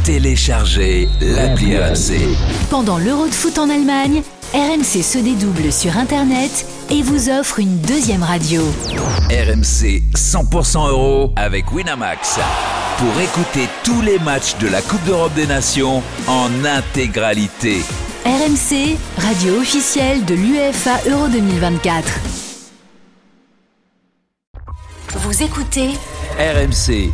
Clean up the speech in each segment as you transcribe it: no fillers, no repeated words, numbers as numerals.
Téléchargez l'appli RMC. Pendant l'Euro de foot en Allemagne, RMC se dédouble sur Internet et vous offre une deuxième radio. RMC 100% euro avec Winamax. Pour écouter tous les matchs de la Coupe d'Europe des Nations en intégralité. RMC, radio officielle de l'UEFA Euro 2024. Vous écoutez RMC.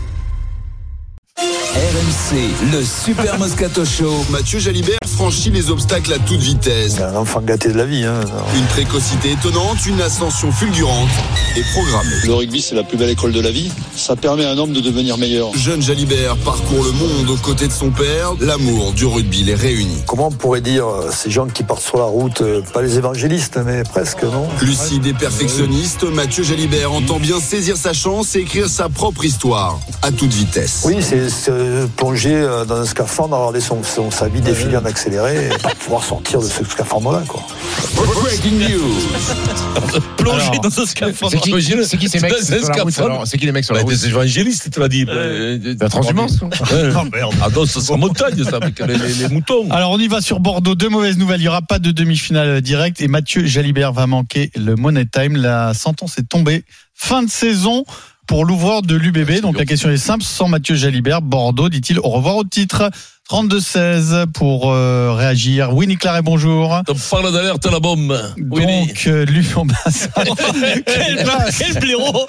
RMC, le Super Moscato Show. Mathieu Jalibert franchit les obstacles à toute vitesse. C'est un enfant gâté de la vie. Une précocité étonnante, une ascension fulgurante et programmée. Le rugby, c'est la plus belle école de la vie. Ça permet à un homme de devenir meilleur. Jeune Jalibert parcourt le monde aux côtés de son père. L'amour du rugby les réunit. Comment on pourrait dire ces gens qui partent sur la route, pas les évangélistes, mais presque, non ? Lucide et perfectionniste, Mathieu Jalibert entend bien saisir sa chance et écrire sa propre histoire à toute vitesse. Oui, c'est plonger dans un scaphandre, regarder sa vie défiler en accéléré et pas pouvoir sortir de ce scaphandre-là, quoi. Breaking news. Plonger dans un scaphandre. C'est qui ces mecs sur la route, alors ? C'est qui les mecs sur la route ? Des évangélistes, tu l'as dit. La transhumance. Oh merde. Ah non, ça sera montagne, ça, avec les moutons. Alors on y va sur Bordeaux. Deux mauvaises nouvelles. Il n'y aura pas de demi-finale directe et Mathieu Jalibert va manquer le Money Time. La sentence est tombée. Fin de saison pour l'ouvreur de l'UBB. Donc la question est simple. Sans Mathieu Jalibert, Bordeaux dit-il au revoir au titre. 32-16 pour réagir. Winnie Claret, bonjour. On parle d'alerte à la bombe. Donc, lui, on passe. Quel blaireau.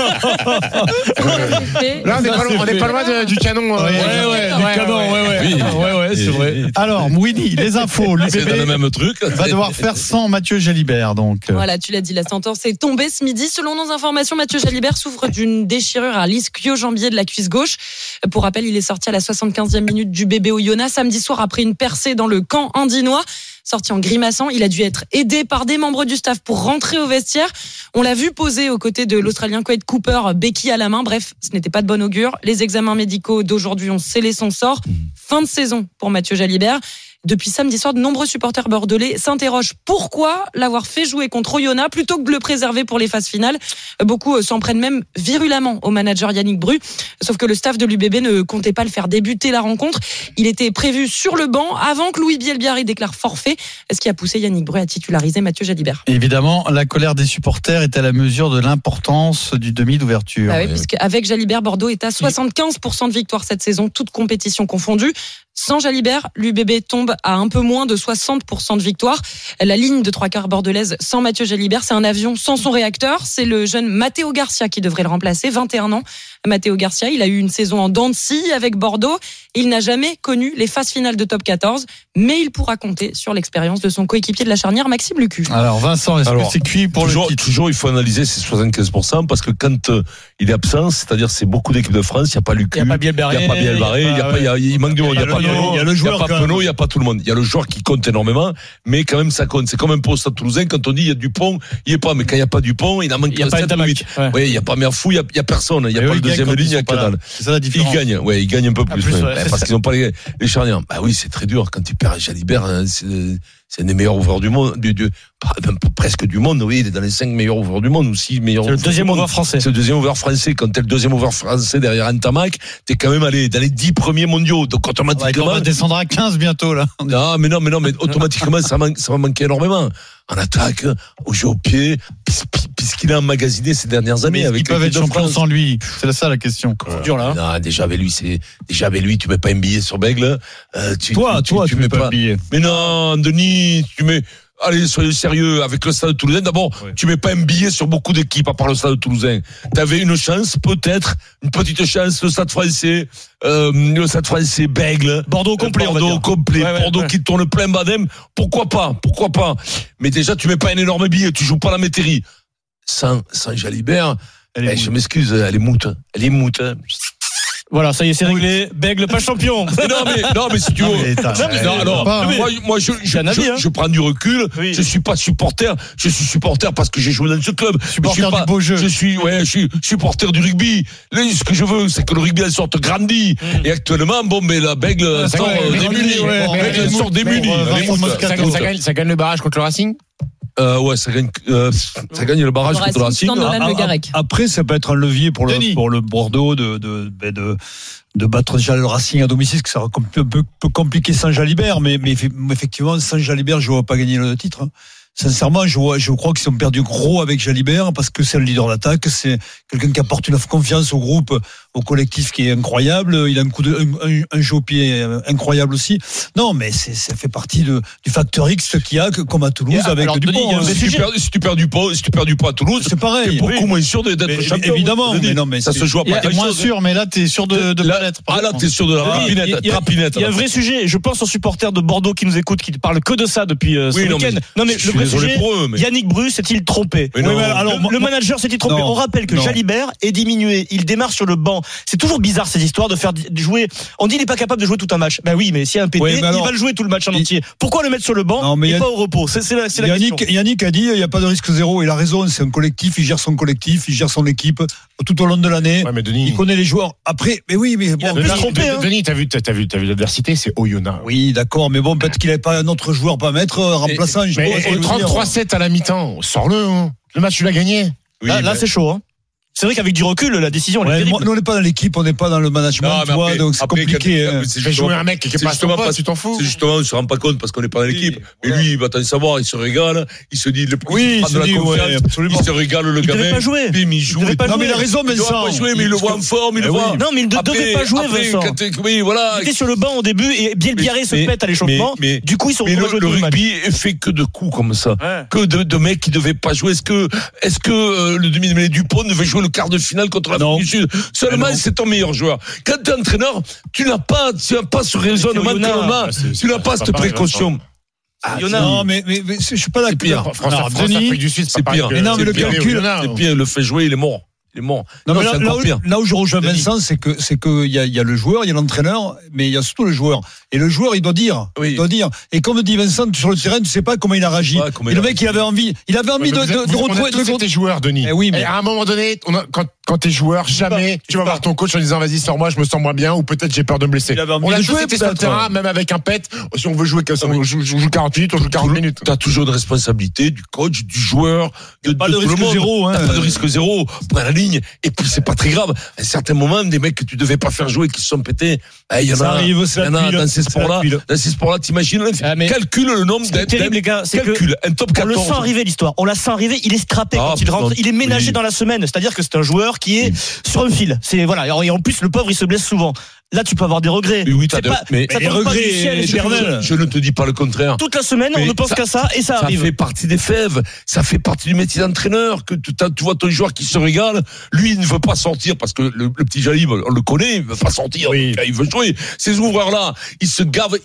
Là, on n'est pas loin du canon. Du canon, ouais, c'est vrai. Alors, Winnie, les infos. C'est dans le L'UBB même truc. va devoir faire sans Mathieu Jalibert. Donc. Voilà, tu l'as dit, la sentence est tombée ce midi. Selon nos informations, Mathieu Jalibert souffre d'une déchirure à l'ischio-jambier de la cuisse gauche. Pour rappel, il est sorti à la 75e minute du bébé au Yona samedi soir après une percée dans le camp andinois. Sorti en grimaçant, il a dû être aidé par des membres du staff pour rentrer au vestiaire. On l'a vu poser aux côtés de l'Australien Quade Cooper, béquille à la main. Bref, ce n'était pas de bon augure. Les examens médicaux d'aujourd'hui ont scellé son sort. Fin de saison pour Mathieu Jalibert. Depuis samedi soir, de nombreux supporters bordelais s'interrogent pourquoi l'avoir fait jouer contre Oyonnax plutôt que de le préserver pour les phases finales. Beaucoup s'en prennent même virulemment au manager Yannick Bru. Sauf que le staff de l'UBB ne comptait pas le faire débuter la rencontre. Il était prévu sur le banc avant que Louis Bielbiarri déclare forfait, ce qui a poussé Yannick Bru à titulariser Mathieu Jalibert. Évidemment, la colère des supporters est à la mesure de l'importance du demi d'ouverture. Ah oui, puisqu'avec Jalibert, Bordeaux est à 75% de victoire cette saison, toutes compétitions confondues. Sans Jalibert, l'UBB tombe à un peu moins de 60% de victoire. La ligne de trois quarts bordelaise sans Mathieu Jalibert, c'est un avion sans son réacteur. C'est le jeune Matteo Garcia qui devrait le remplacer, 21 ans. Matteo Garcia, il a eu une saison en dents de scie avec Bordeaux. Il n'a jamais connu les phases finales de top 14, mais il pourra compter sur l'expérience de son coéquipier de la charnière, Maxime Lucu. Alors Vincent, est-ce que c'est cuit pour le titre ? Toujours, il faut analyser ces 75% parce que quand il est absent, c'est-à-dire c'est beaucoup d'équipes de France, il n'y a pas Lucu, il n'y a pas Bielbarré, il manque du monde, il y a le joueur, il n'y a pas Penaud, il n'y a pas tout le monde. Il y a le joueur qui compte énormément, mais quand même ça compte. C'est comme un peu au Stade Toulousain, quand on dit il y a Dupont, il n'y est pas, mais quand il n'y a pas Dupont, il en manque 7 ou 8. Oui, il n'y a pas Merfou, il n'y a personne, il n'y a pas le deuxième ligne, il n'y a que dalle. C'est ça la différence. Ils gagnent un peu plus, parce qu'ils n'ont pas les charnières. Bah oui, c'est très dur quand tu perds Jalibert, c'est un des meilleurs ouvreurs du monde, presque du monde, oui, il est dans les 5 meilleurs ouvreurs du monde, ou 6 meilleurs ouvreurs. C'est le deuxième ouvreur français. C'est le deuxième ouvreur français. Quand t'es le deuxième ouvreur français derrière Ntamak, t'es quand même allé dans les 10 premiers mondiaux. Donc automatiquement. On va descendre à 15 bientôt, là. Non, mais automatiquement, ça va manquer énormément. En attaque, au jeu au pied, puisqu'il a emmagasiné ces dernières années. Ils peuvent être champions sans lui. C'est ça la question. C'est dur, là. Non, déjà avec lui, tu mets pas un billet sur Bègle. Toi, tu mets pas un billet. Mais non, Denis, tu mets. Allez, soyez sérieux, avec le Stade Toulousain, d'abord, tu mets pas un billet sur beaucoup d'équipes à part le Stade Toulousain. T'avais une chance, peut-être, une petite chance, le Stade Français, Bègle. Bordeaux complet, Bordeaux qui tourne plein badem. Pourquoi pas? Mais déjà, tu mets pas un énorme billet, tu joues pas la métairie. Sans Jalibert, je m'excuse, elle est moute. Voilà, ça y est, c'est réglé. Bègle, pas champion. Non, mais si tu veux. Moi, je prends du recul. Oui. Je suis pas supporter. Je suis supporter parce que j'ai joué dans ce club. Supporter du beau jeu. Je suis supporter du rugby. Là, ce que je veux, c'est que le rugby, elle sorte grandi. Et actuellement, la Bègle sort démunie. Elle sort démunie. Ça gagne le barrage contre le Racing? Ça gagne le barrage contre le Racing. Après, ça peut être un levier pour le Bordeaux de battre déjà le Racing à domicile, parce que ça sera un peu compliqué sans Jalibert, mais effectivement, sans Jalibert, je ne vois pas gagner le titre. Sincèrement, je crois qu'ils ont perdu gros avec Jalibert, parce que c'est le leader d'attaque, c'est quelqu'un qui apporte une confiance au groupe, au collectif, qui est incroyable. Il a un jeu au pied incroyable aussi. Non, mais ça fait partie du facteur X qu'il y a, comme à Toulouse, avec Dupont. Si tu perds Dupont à Toulouse, c'est pareil. T'es beaucoup moins sûr d'être champion. Évidemment, mais non, mais ça se joue à pas. T'es moins sûr, mais là, t'es sûr de pas l'être. Là, t'es sûr de la rapinette. Il y a un vrai sujet. Je pense aux supporters de Bordeaux qui nous écoutent, qui ne parlent que de ça depuis ce week-end. Non, mais le vrai sujet, Yannick Bru s'est-il trompé? Le manager s'est-il trompé? On rappelle que Jalibert est diminué. Il démarre sur le banc. C'est toujours bizarre cette histoire de faire jouer. On dit il n'est pas capable de jouer tout un match. Ben oui, mais s'il y a un pété, il va le jouer tout le match en entier. Pourquoi le mettre sur le banc et pas au repos? C'est la question. Yannick a dit il n'y a pas de risque zéro. Il a raison. C'est un collectif. Il gère son collectif. Il gère son équipe tout au long de l'année. Ouais, mais Denis, il connaît les joueurs. Après, mais oui, mais bon. Denis, t'as vu l'adversité, c'est Oyonnax. Oui, d'accord, mais bon, peut-être qu'il n'avait pas un autre joueur pas mettre remplaçant. Mais 33-7 à la mi-temps, sors-le. Le match, tu l'as gagné. Là, c'est chaud. C'est vrai qu'avec du recul, la décision, elle est terrible. Nous, on n'est pas dans l'équipe, on n'est pas dans le management, donc c'est compliqué. Fais jouer un mec qui est pas à ton poste, tu t'en fous. C'est justement, on ne se rend pas compte parce qu'on n'est pas dans l'équipe. Mais lui, il va t'en savoir, il se régale, il se dit, il prend de la confiance, il se régale le gamin. Il devait pas jouer. Il joue. Non, mais il a raison, Vincent. Il doit pas jouer, mais il le voit en forme, il le voit. Non, mais il ne devait pas jouer, Vincent. Oui, voilà. Il était sur le banc au début et Bielbiarré se pète à l'échauffement. Du coup, ils sont retrouvés jouer le rugby est fait que de coups comme ça. Que de mecs qui ne devaient pas jouer. Est-ce que le demi-mêlée Dupont devait jouer le quart de finale contre l'Afrique du Sud? Seulement, c'est ton meilleur joueur. Quand tu es entraîneur, tu n'as pas ce raisonnement que l'on a. Tu n'as pas cette précaution. Non, mais je suis pas d'accord. Afrique du Sud, c'est pire. Mais non, mais le calcul, c'est pire. Le fait jouer, il est mort. Non, mais là où je rejoins Vincent, c'est que il y a le joueur, il y a l'entraîneur, mais il y a surtout le joueur. Et le joueur, il doit dire. Et comme dit Vincent, sur le terrain, tu sais pas comment il a réagi. Et le mec, il avait envie de retrouver tes joueurs, Denis. Et à un moment donné, quand t'es joueur, jamais tu vas voir ton coach en disant vas-y, sors-moi, je me sens moins bien, ou peut-être j'ai peur de me blesser. On a tous été sur le terrain, même avec un pet. Si on veut jouer, on joue 40 minutes, on joue 40 minutes. T'as toujours une responsabilité du coach, du joueur, de tout le monde. T'as pas de risque zéro. Prends la ligne. Et puis c'est pas très grave. À un certain moment, des mecs que tu devais pas faire jouer qui se sont pétés, il y en a dans ces sports-là. Dans ces sports-là, t'imagines, calcule le nombre d'être terrible, les gars. Calcule un top 14. On le sent arriver, l'histoire. On la sent arriver. Il est strappé quand il rentre. Il est ménagé dans la semaine. C'est-à-dire que c'est un joueur qui est sur un fil. C'est voilà. Et en plus, le pauvre, il se blesse souvent. Là, tu peux avoir des regrets. Oui, mais les regrets éternels. Je ne te dis pas le contraire. Toute la semaine, on ne pense qu'à ça et ça arrive. Ça fait partie des fèves. Ça fait partie du métier d'entraîneur. Que tu vois ton joueur qui se régale. Lui, il ne veut pas sortir parce que le petit Jalib, on le connaît, il veut pas sortir. Oui. Il veut jouer. Ces ouvreurs-là, ils se gavent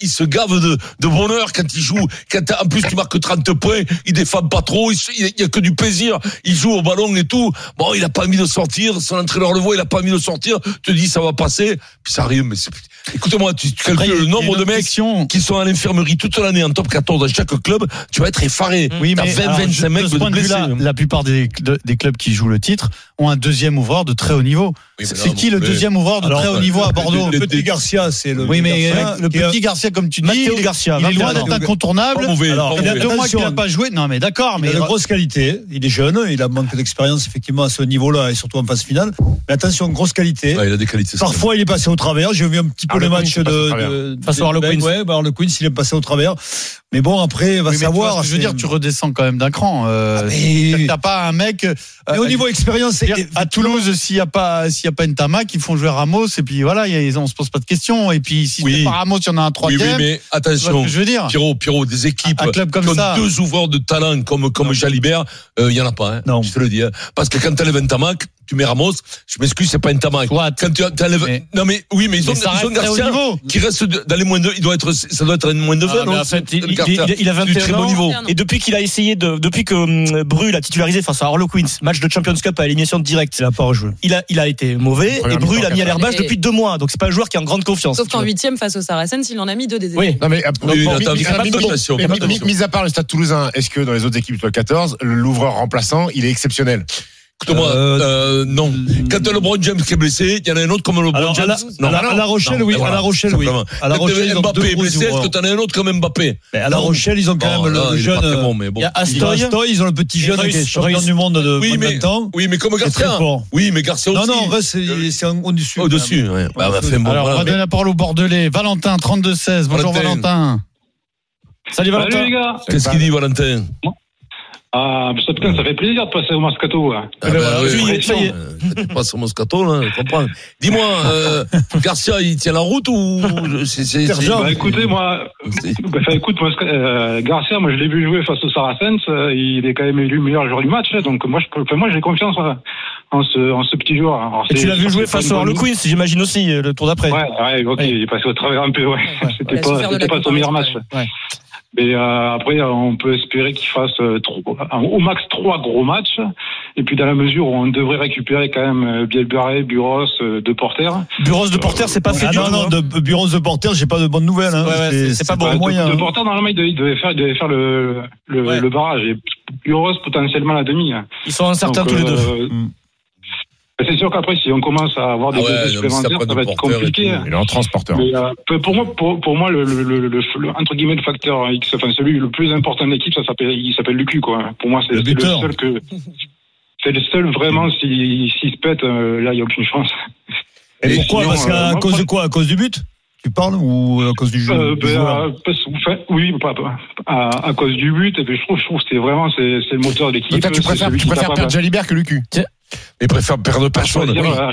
de bonheur quand ils jouent. En plus, tu marques 30 points. Ils défendent pas trop. Il y a que du plaisir. Ils jouent au ballon et tout. Bon, il a pas envie de sortir. Son entraîneur le voit, il a pas envie de sortir. Te dit, ça va passer. Puis ça arrive. Mais écoute-moi, tu calcules le nombre de mecs qui sont à l'infirmerie toute l'année en top 14 dans chaque club, tu vas être effaré. Oui, mais 20-25 mecs de blessés. La plupart des clubs qui jouent le titre ont un deuxième ouvreur de très haut niveau. C'est qui le deuxième ouvreur de très haut niveau à Bordeaux? Le petit Garcia, c'est le. Oui, mais le petit Garcia, comme tu dis, il est loin d'être incontournable. Il y a 2 mois qu'il n'a pas joué. Non, mais d'accord, mais il a de grosses qualités. Il est jeune, il a manque d'expérience effectivement à ce niveau-là et surtout en phase finale. Mais attention, grosse qualité. Il a des qualités. Parfois, il est passé au travers. J'ai vu un petit peu le match face au Harlequins. Ouais, Harlequins, il est passé au travers. Mais bon, après, va savoir. Je veux dire, tu redescends quand même d'un cran. T'as pas un mec. Mais au niveau expérience, à Toulouse, s'il y a pas Ntamak, ils font jouer Ramos et puis voilà, on se pose pas de questions. Et puis si c'est pas Ramos, il y en a un troisième. Oui, mais attention, je veux dire. Pierrot, des équipes qui ont 2 ouvreurs de talent comme Jalibert, il y en a pas. Non, je te le dis. Parce que quand t'enlèves Ntamak, tu mets Ramos, je m'excuse, c'est pas Ntamak. Quand tu enlèves, non mais oui, mais ils ont Garcia qui reste dans les moins de, ça doit être un moins de 20. En fait, il a 21 ans. Niveau. Et depuis qu'il a essayé depuis que Bru l'a titularisé face à Harlequins, match de Champions Cup à élimination directe, il a pas rejoué. Il a été mauvais et Bru l'a mis à l'herbage depuis 2 mois. Donc c'est pas un joueur qui a en grande confiance. Sauf qu'en 8e face au Saracens, il en a mis 2 des équipes. Oui. Non mais mis à part le Stade Toulousain, est-ce que dans les autres équipes de 14, l'ouvreur remplaçant, il est exceptionnel? Écoute-moi, non. Quand LeBron James qui est blessé, il y en a un autre comme LeBron James. À La Rochelle, oui. À La Rochelle, oui. À La Rochelle, ils ont Mbappé est blessé, est-ce que t'en as un autre comme Mbappé? À La Rochelle, ils ont quand même le jeune. Il y a Astoy, ils ont le petit jeune qui est champion du monde de 20 ans. Oui, mais comme Garcia. Oui, mais Garcia aussi. Non, c'est au-dessus. Au-dessus, ouais. Alors, on va donner la parole au Bordelais. Valentin, 32-16. Bonjour, Valentin. Salut, Valentin. Salut, les gars. Qu'est-ce qu'il dit, Valentin? Putain, ça fait plaisir de passer au Moscato. Ça y est. Tu passes au Moscato, là, je comprends. Dis-moi, Garcia, il tient la route ou écoutez, Garcia, moi, je l'ai vu jouer face au Saracens. Il est quand même élu meilleur joueur du match. Donc, moi, j'ai confiance en ce petit joueur. Alors, et tu l'as vu jouer face au Harlequins, j'imagine aussi, le tour d'après. Ouais, ok, il est passé au travers un peu, C'était pas son meilleur match. Ouais. Mais après, on peut espérer qu'il fasse au max 3 gros matchs. Et puis dans la mesure où on devrait récupérer quand même Bielbarré, Buros, De Porter. Buros, De Porter, c'est pas fait du tout. Non, Buros, De Porter, j'ai pas de bonnes nouvelles. C'est pas bon moyen. De Porter, normalement, il devait faire le barrage. Et Buros, potentiellement la demi. Ils sont incertains tous les deux. C'est sûr qu'après, si on commence à avoir des blessés supplémentaires, ça va être compliqué. Il est en transporteur. Mais, pour moi, le entre guillemets le facteur X, enfin celui le plus important de l'équipe, il s'appelle Lucu, quoi. Pour moi, c'est le seul c'est le seul vraiment s'il se pète, là, il y a aucune chance. Et pourquoi? Parce qu'à cause de quoi? À cause du but? Tu parles ou à cause du jeu? Oui, à cause du but. Et puis je trouve que c'est le moteur de l'équipe. Tu préfères perdre Jalibert que Lucu? Mais préfère perdre personne.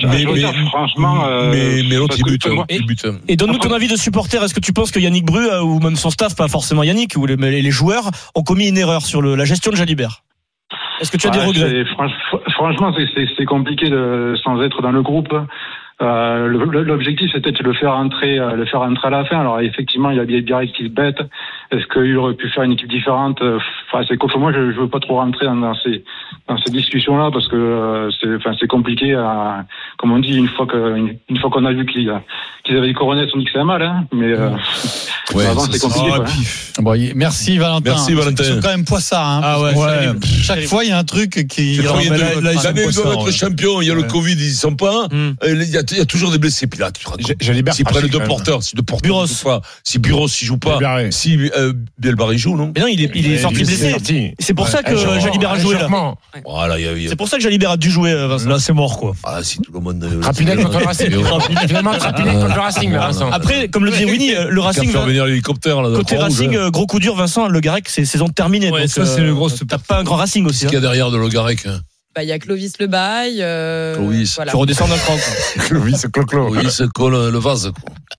Mais l'autre, il bute. Et donne-nous ton avis de supporter. Est-ce que tu penses que Yannick Bru, ou même son staff, pas forcément Yannick, ou les joueurs, ont commis une erreur sur la gestion de Jalibert? Est-ce que tu as des regrets? Franchement, c'est compliqué sans être dans le groupe. L'objectif c'était de le faire entrer à la fin. Alors effectivement il y a Bielbarré qui se bête. Est-ce qu'il aurait pu faire une équipe différente? Moi je veux pas trop rentrer dans ces discussions là parce que c'est compliqué comme on dit une fois qu'on a vu qu'ils avaient les coronets, on dit que c'est mal, hein, mais avant c'est compliqué. Merci Valentin. C'est quand même Poissard, hein. Chaque fois il y a un truc qui ils doivent être champions. Il y a le Covid, ils y sont pas. Il y a toujours des blessés. Puis là, s'ils prennent deux porteurs, si Buros il joue pas, si Bielbarré joue, non? Mais non, il est sorti blessé. C'est pour ça que Jalibert a joué là. Voilà, c'est pour ça que Jalibert a dû jouer, Vincent. Là, c'est mort, quoi. Ah, si tout le monde. Rapinet contre le Racing. Finalement, Rapinet contre le Racing, Vincent. Après, comme le disait Winnie, le Racing. Faire venir l'hélicoptère, là. Côté Racing, gros coup dur, Vincent, Le Garec, c'est saison terminée. Ouais, ça, c'est le gros. T'as pas un grand Racing aussi. Qu'est-ce qu'il y a derrière de Le Garec? Il y a Clovis Le Bail. Clovis. Voilà. Tu redescends d'un cran. Clovis, Clo-Clo. Clovis colle le vase, quoi.